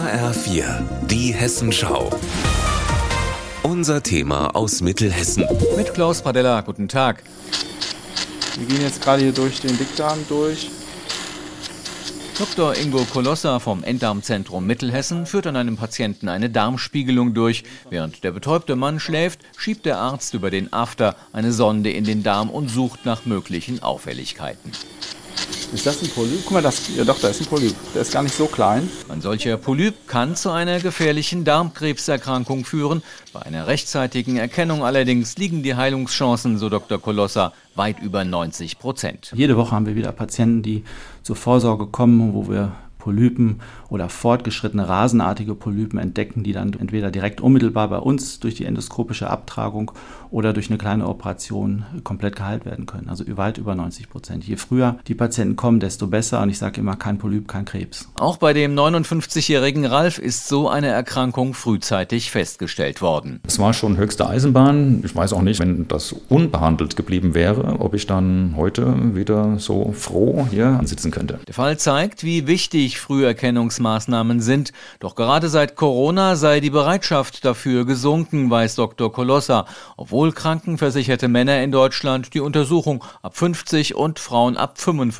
HR4, die Hessenschau. Unser Thema aus Mittelhessen. Mit Klaus Pradella, guten Tag. Wir gehen jetzt gerade hier durch den Dickdarm durch. Dr. Ingo Kolossa vom Enddarmzentrum Mittelhessen führt an einem Patienten eine Darmspiegelung durch. Während der betäubte Mann schläft, schiebt der Arzt über den After eine Sonde in den Darm und sucht nach möglichen Auffälligkeiten. Ist das ein Polyp? Guck mal, da ist ein Polyp. Der ist gar nicht so klein. Ein solcher Polyp kann zu einer gefährlichen Darmkrebserkrankung führen. Bei einer rechtzeitigen Erkennung allerdings liegen die Heilungschancen, so Dr. Kolossa, weit über 90%. Jede Woche haben wir wieder Patienten, die zur Vorsorge kommen, wo wir Polypen oder fortgeschrittene rasenartige Polypen entdecken, die dann entweder direkt unmittelbar bei uns durch die endoskopische Abtragung oder durch eine kleine Operation komplett geheilt werden können. Also weit über 90%. Je früher die Patienten kommen, desto besser. Und ich sage immer, kein Polyp, kein Krebs. Auch bei dem 59-jährigen Ralf ist so eine Erkrankung frühzeitig festgestellt worden. Es war schon höchste Eisenbahn. Ich weiß auch nicht, wenn das unbehandelt geblieben wäre, ob ich dann heute wieder so froh hier sitzen könnte. Der Fall zeigt, wie wichtig Früherkennungsmaßnahmen sind. Doch gerade seit Corona sei die Bereitschaft dafür gesunken, weiß Dr. Kolossa, obwohl krankenversicherte Männer in Deutschland die Untersuchung ab 50 und Frauen ab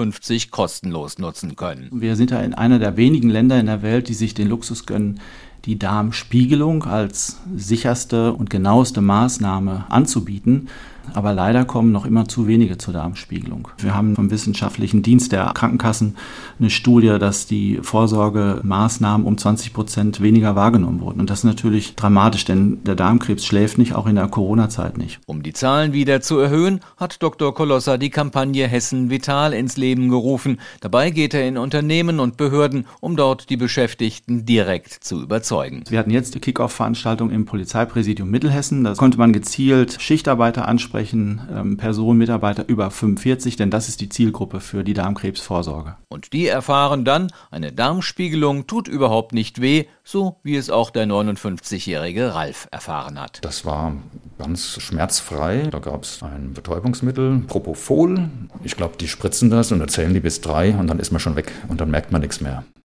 55 kostenlos nutzen können. Wir sind ja in einer der wenigen Länder in der Welt, die sich den Luxus gönnen, die Darmspiegelung als sicherste und genaueste Maßnahme anzubieten. Aber leider kommen noch immer zu wenige zur Darmspiegelung. Wir haben vom wissenschaftlichen Dienst der Krankenkassen eine Studie, dass die Vorsorgemaßnahmen um 20% weniger wahrgenommen wurden. Und das ist natürlich dramatisch, denn der Darmkrebs schläft nicht, auch in der Corona-Zeit nicht. Um die Zahlen wieder zu erhöhen, hat Dr. Kolossa die Kampagne Hessen Vital ins Leben gerufen. Dabei geht er in Unternehmen und Behörden, um dort die Beschäftigten direkt zu überzeugen. Wir hatten jetzt die Kick-Off-Veranstaltung im Polizeipräsidium Mittelhessen. Da konnte man gezielt Schichtarbeiter ansprechen, Personen, Mitarbeiter über 45, denn das ist die Zielgruppe für die Darmkrebsvorsorge. Und die erfahren dann, eine Darmspiegelung tut überhaupt nicht weh, so wie es auch der 59-jährige Ralf erfahren hat. Das war ganz schmerzfrei. Da gab es ein Betäubungsmittel, Propofol. Ich glaube, die spritzen das und erzählen die bis 3 und dann ist man schon weg und dann merkt man nichts mehr.